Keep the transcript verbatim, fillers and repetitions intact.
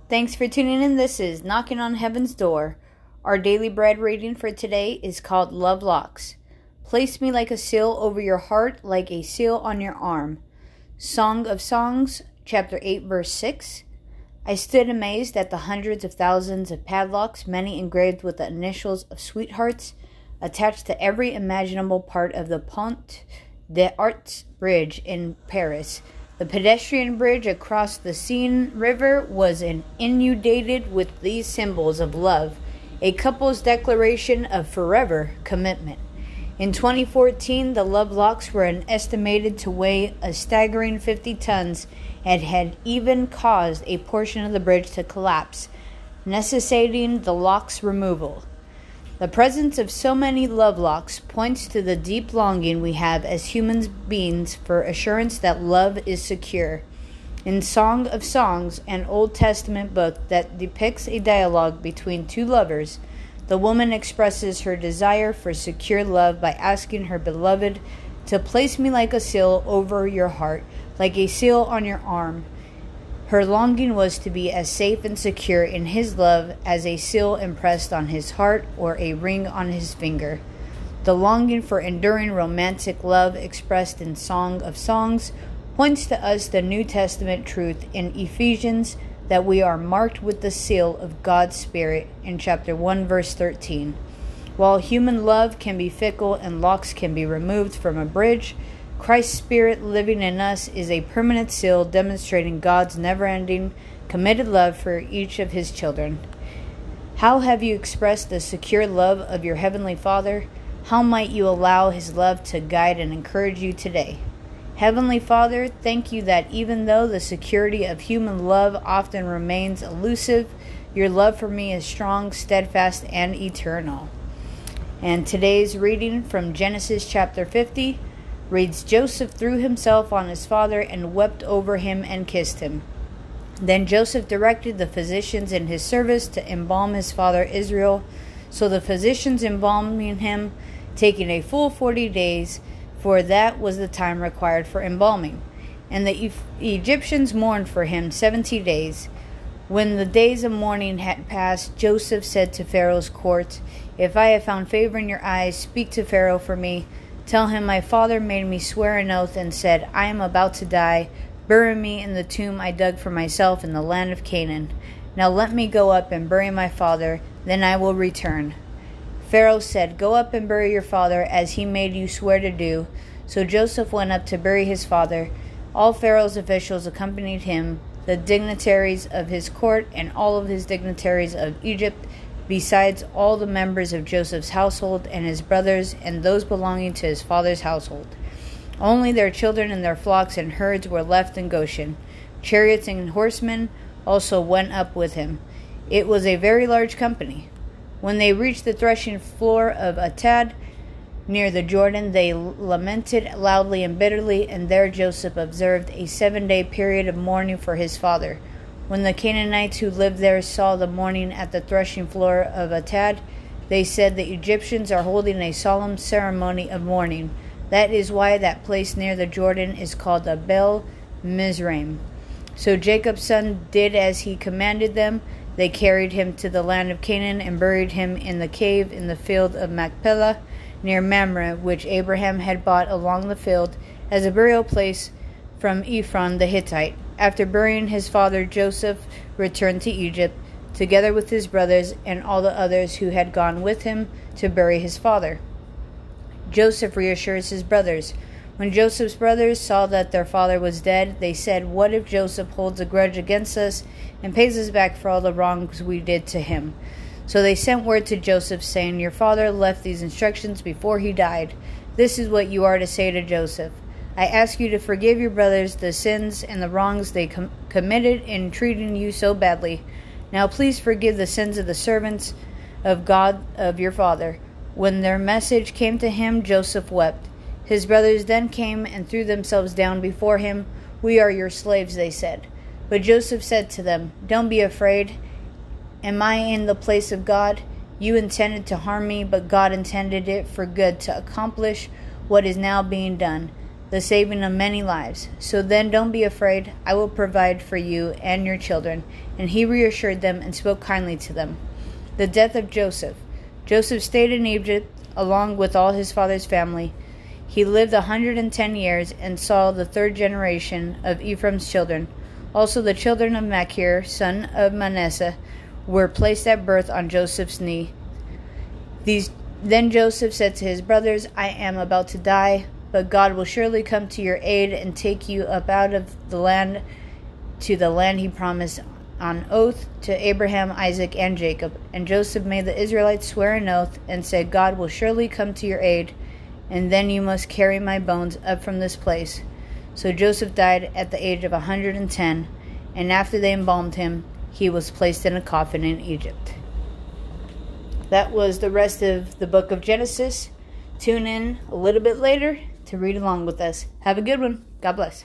Thanks for tuning in. This is Knocking on Heaven's Door. Our daily bread reading for today is called Love Locks. Place me like a seal over your heart, like a seal on your arm. Song of Songs, chapter eight, verse six. I stood amazed at the hundreds of thousands of padlocks, many engraved with the initials of sweethearts, attached to every imaginable part of the Pont des Arts Bridge in Paris. The pedestrian bridge across the Seine River was inundated with these symbols of love, a couple's declaration of forever commitment. In twenty fourteen, the love locks were estimated to weigh a staggering fifty tons and had even caused a portion of the bridge to collapse, necessitating the lock's removal. The presence of so many love locks points to the deep longing we have as human beings for assurance that love is secure. In Song of Songs, an Old Testament book that depicts a dialogue between two lovers, the woman expresses her desire for secure love by asking her beloved to place me like a seal over your heart, like a seal on your arm. Her longing was to be as safe and secure in his love as a seal impressed on his heart or a ring on his finger. The longing for enduring romantic love expressed in Song of Songs points to us the New Testament truth in Ephesians that we are marked with the seal of God's Spirit in chapter one, verse thirteen. While human love can be fickle and locks can be removed from a bridge, Christ's Spirit living in us is a permanent seal demonstrating God's never-ending, committed love for each of his children. How have you expressed the secure love of your Heavenly Father? How might you allow his love to guide and encourage you today? Heavenly Father, thank you that even though the security of human love often remains elusive, your love for me is strong, steadfast, and eternal. And today's reading from Genesis chapter fifty reads, Joseph threw himself on his father and wept over him and kissed him. Then Joseph directed the physicians in his service to embalm his father Israel. So the physicians embalming him, taking a full forty days, for that was the time required for embalming. And the e- Egyptians mourned for him seventy days. When the days of mourning had passed, Joseph said to Pharaoh's court, If I have found favor in your eyes, speak to Pharaoh for me. Tell him my father made me swear an oath and said, I am about to die. Bury me in the tomb I dug for myself in the land of Canaan. Now let me go up and bury my father, then I will return. Pharaoh said, Go up and bury your father as he made you swear to do. So Joseph went up to bury his father. All Pharaoh's officials accompanied him, the dignitaries of his court and all of his dignitaries of Egypt, besides all the members of Joseph's household and his brothers and those belonging to his father's household. Only their children and their flocks and herds were left in Goshen. Chariots and horsemen also went up with him. It was a very large company. When they reached the threshing floor of Atad, near the Jordan, they lamented loudly and bitterly, and there Joseph observed a seven-day period of mourning for his father. When the Canaanites who lived there saw the mourning at the threshing floor of Atad, they said, The Egyptians are holding a solemn ceremony of mourning. That is why that place near the Jordan is called Abel Mizraim. So Jacob's son did as he commanded them. They carried him to the land of Canaan and buried him in the cave in the field of Machpelah near Mamre, which Abraham had bought along the field as a burial place from Ephron the Hittite. After burying his father, Joseph returned to Egypt, together with his brothers and all the others who had gone with him to bury his father. Joseph reassures his brothers. When Joseph's brothers saw that their father was dead, they said, What if Joseph holds a grudge against us and pays us back for all the wrongs we did to him? So they sent word to Joseph, saying, Your father left these instructions before he died. This is what you are to say to Joseph. I ask you to forgive your brothers the sins and the wrongs they com- committed in treating you so badly. Now please forgive the sins of the servants of God of your father. When their message came to him, Joseph wept. His brothers then came and threw themselves down before him. We are your slaves, they said. But Joseph said to them, Don't be afraid. Am I in the place of God? You intended to harm me, but God intended it for good to accomplish what is now being done, the saving of many lives. So then don't be afraid. I will provide for you and your children. And he reassured them and spoke kindly to them. The death of Joseph. Joseph stayed in Egypt along with all his father's family. He lived a hundred and ten years and saw the third generation of Ephraim's children. Also the children of Machir, son of Manasseh, were placed at birth on Joseph's knee. These Then Joseph said to his brothers, I am about to die, but God will surely come to your aid and take you up out of the land to the land he promised on oath to Abraham, Isaac, and Jacob. And Joseph made the Israelites swear an oath and said, God will surely come to your aid, and then you must carry my bones up from this place. So Joseph died at the age of a hundred and ten, and after they embalmed him, he was placed in a coffin in Egypt. That was the rest of the book of Genesis. Tune in a little bit later to read along with us. Have a good one. God bless.